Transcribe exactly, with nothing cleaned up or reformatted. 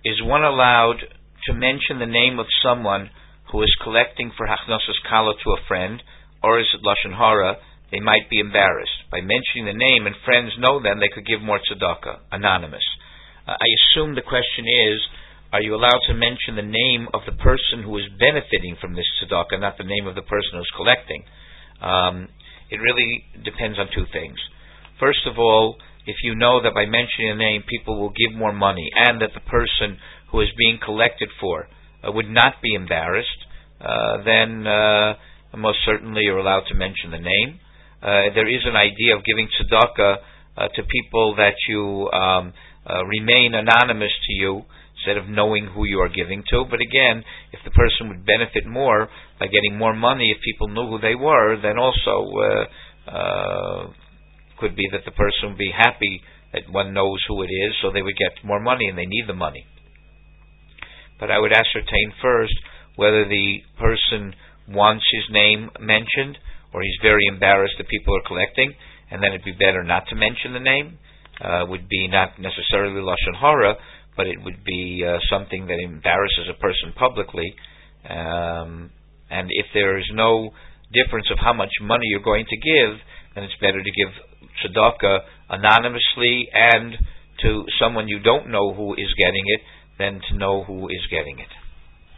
is one allowed to mention the name of someone who is collecting for Hachnosas Kala to a friend, or is it Lashon Hara? They might be embarrassed. By mentioning the name and friends know them, they could give more tzedakah, anonymous. Uh, I assume the question is, are you allowed to mention the name of the person who is benefiting from this tzedakah, not the name of the person who is collecting? Um, it really depends on two things. First of all, if you know that by mentioning a name people will give more money, and that the person who is being collected for uh, would not be embarrassed, uh, then uh, most certainly you're allowed to mention the name. Uh, there is an idea of giving tzedakah uh, to people that you um, uh, remain anonymous to you, instead of knowing who you are giving to. But again, if the person would benefit more by getting more money if people knew who they were, then also uh, uh, could be that the person would be happy that one knows who it is, so they would get more money, and they need the money. But I would ascertain first whether the person wants his name mentioned, or he's very embarrassed that people are collecting, and then it'd be better not to mention the name. Uh, would be not necessarily Lashon Hara, but it would be uh, something that embarrasses a person publicly. Um, and if there is no difference of how much money you're going to give, then it's better to give tzedakah anonymously and to someone you don't know who is getting it than to know who is getting it.